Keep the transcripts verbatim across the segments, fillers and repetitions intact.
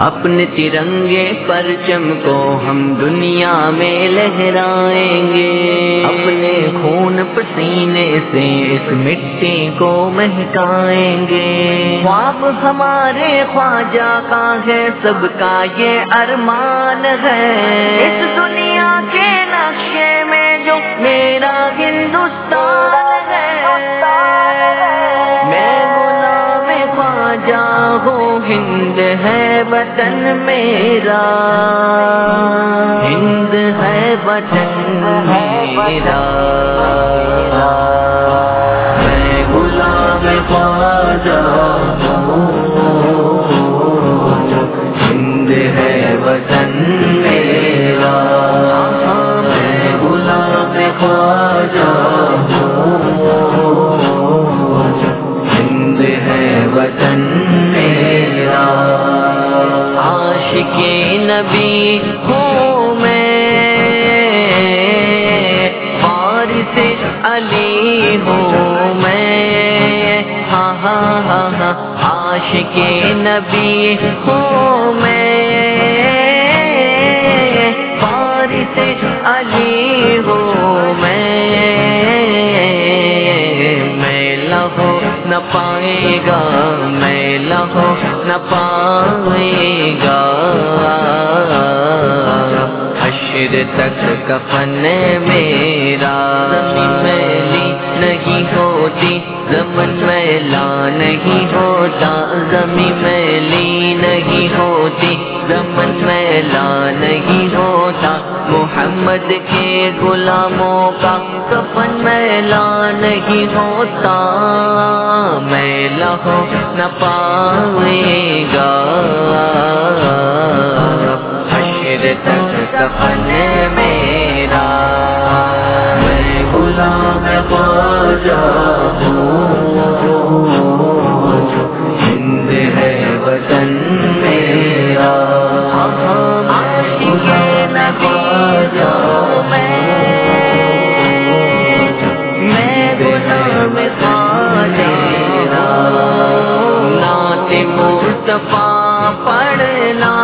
اپنے ترنگے پرچم کو ہم دنیا میں لہرائیں گے، اپنے خون پسینے سے اس مٹی کو مہکائیں گے۔ خواب ہمارے خواجہ کا ہے، سب کا یہ ارمان ہے، اس دنیا کے نقشے میں جو میرا ہندوستان ہے۔ میں غلام خواجہ ہوں، ہند ہے وطن میرا، ہند ہے وطن میرا۔ میں غلام خواجہ ہوں، ہند ہے وطن میرا۔ میں غلام خواجہ ہوں، ہند ہے وطن میرا۔ عاشق نبی ہوں میں، وارث علی ہوں میں، ہاں ہاں ہاں ہاں عاشق نبی ہوں میں، وارث علی ہوں میں۔ میلہ ہو نہ پائے گا، میلہ ہو نہ پائے گا، حشر تک کفن میرا۔ زمین میلی نہیں ہوتی، زمن میلا نہیں ہوتا، زمین میلی نہیں ہوتی، زمن میلا نہیں ہوتا، محمد کے غلاموں کا کفن میلا نہیں ہوتا۔ میلہ ہو نہ پائے گا، حشر تک کفن میرا۔ میں غلام خواجہ ہوں، ہند ہے وطن میرا۔ عاشق نبی ہوں میں، غلام خواجہ۔ نعت مصطفیٰ پڑھنا،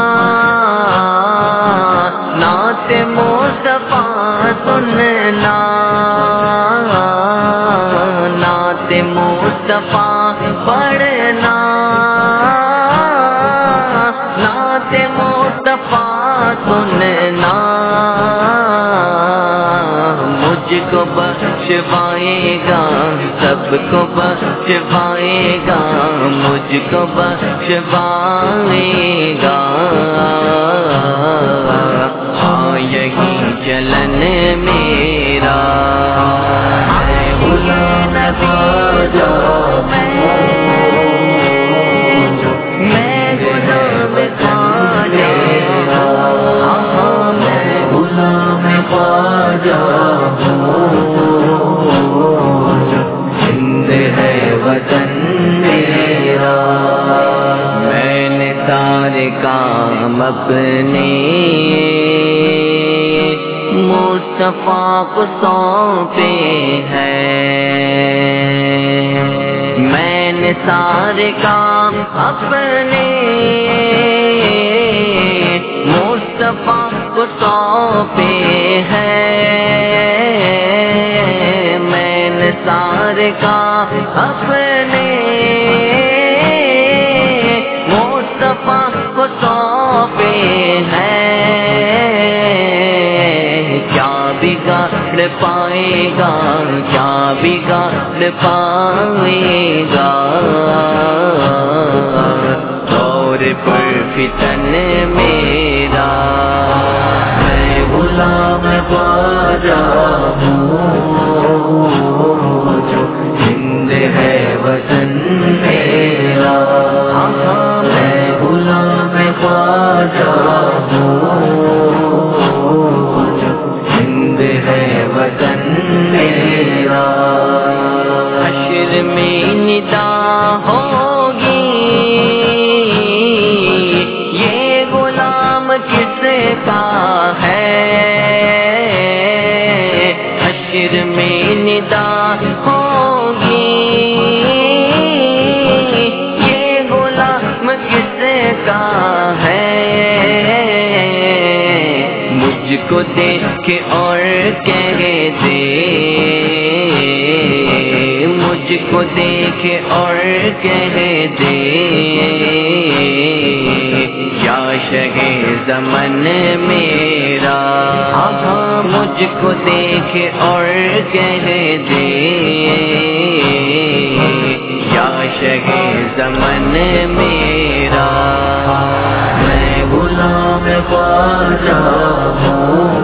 نعت مصطفیٰ سننا، نعت مصطفیٰ پڑھنا، نعت مصطفیٰ سننا، مجھ کو بخشوائے گا، سب کو بخشوائے گا، مجھ کو بخشوائے گا۔ ہاں یہی چلن میرا، میں غلام خواجہ میں غلام خواجہ، میں غلام خواجہ ہوں، ہند ہے وطن میرا۔ میں نے سارے کام اپنے مصطفیٰ کو سونپے ہیں، میں نے سارے کام اپنے مصطفیٰ کو سونپے ہیں، میں نے سارے کام اپنے مصطفیٰ کو سونپے ہیں۔ کیا بگاڑ پائے گا، کیا بگاڑ پائے گا، دور پر فتن میرا۔ میں غلام خواجہ ہوں، ہند ہے وطن میرا۔ میں غلام خواجہ ہوں، ہند ہے وطن میرا۔ حشر میں ندا ہوگی، یہ غلام کس کا ہے، حشر میں ندا ہوگی، یہ غلام کس کا ہے، مجھ کو دیکھ اور کہہ دے، مجھ کو دیکھ اور کہہ دے، یا شہ زمن میرا، ہاں مجھ کو دیکھ اور کہہ دے، یا شہ زمن میرا، میں غلام خواجہ ہوں،